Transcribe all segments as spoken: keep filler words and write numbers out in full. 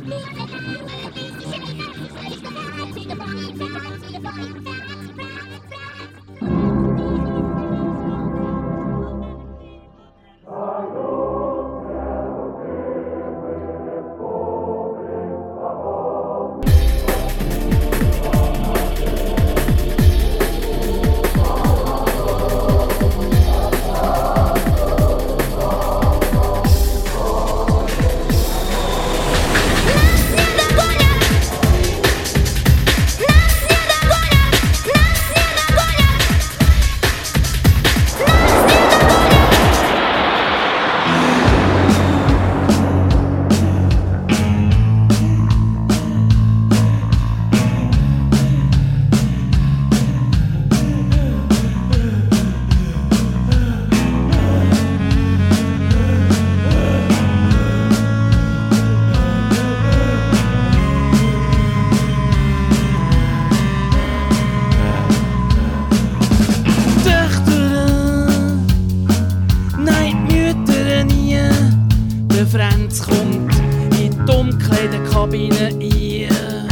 Franz kommt in die Umkleidekabine ein.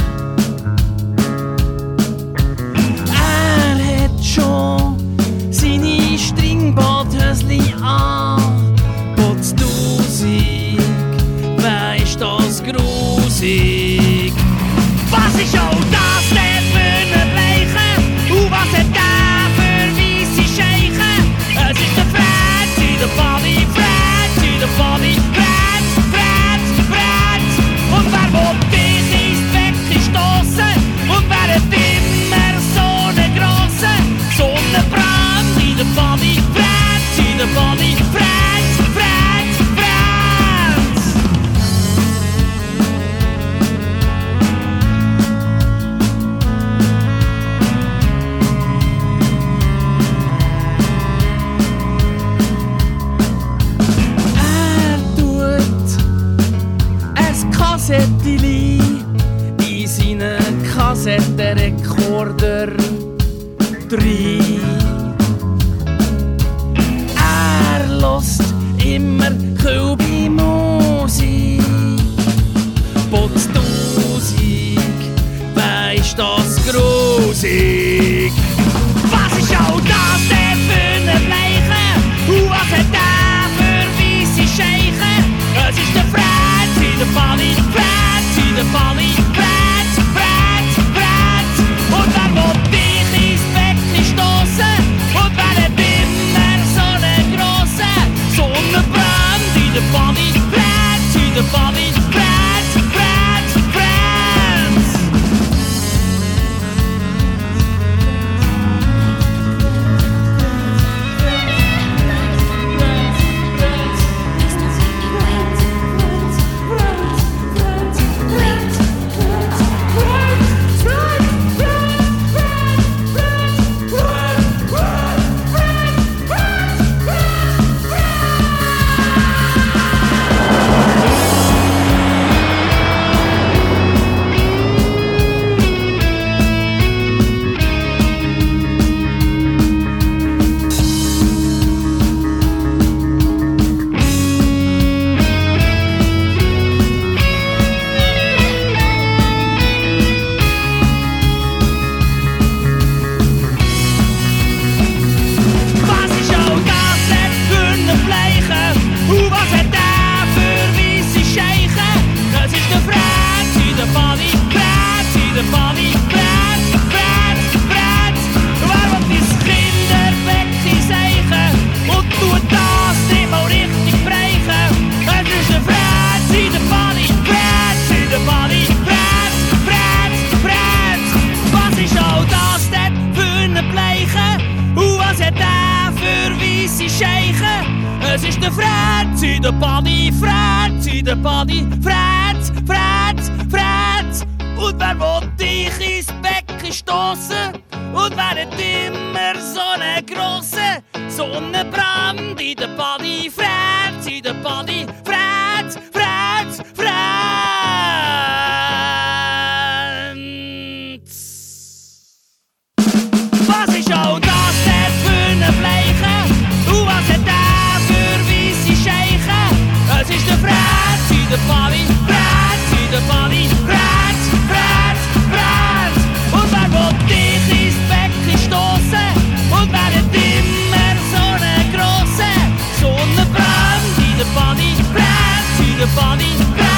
Er hat schon seine Stringbadhösli an. Potztausig, weisst das grusig. Was ist auch das denn für ein Bleichen? Und was hat der für weisse Scheichen? Es ist der Franz, der Body, Franz, der Body, Franz. Und wer will dich ins Becken stossen? Und wer hat immer so ne grosse Sonnenbrand in der Body, Franz, in der Body, Franz, Franz, Franz. Er tut ein Kassettili in seinen Kassettenrekorder rein. Er lässt immer Kölbi Musik. Potztausig, weisst das grusig. Was ist auch das denn für ein Bleichen? Und was hat der für weisse Scheichen? Es ist der Franz in der Body, Franz in der Body, Franz, Franz, Franz. Und wer will dich ins Becken stossen? Und wer hat immer so ne grosse Sonnenbrand in der Body, Franz in der Body, Franz, Franz, Franz. Es ist der Franz in der Body, Franz in der Body, Franz, Franz, Franz. Und wer will dich ins Becken stossen? Und wer hat immer so ne grosse Sonnenbrand in der Body, Franz in der Body, Franz, Franz, Franz. Was ist auch das denn für ein Bleichen? Und was hat der für weisse Scheichen? Es ist der Franz in der Body, Franz in der Body. der Body.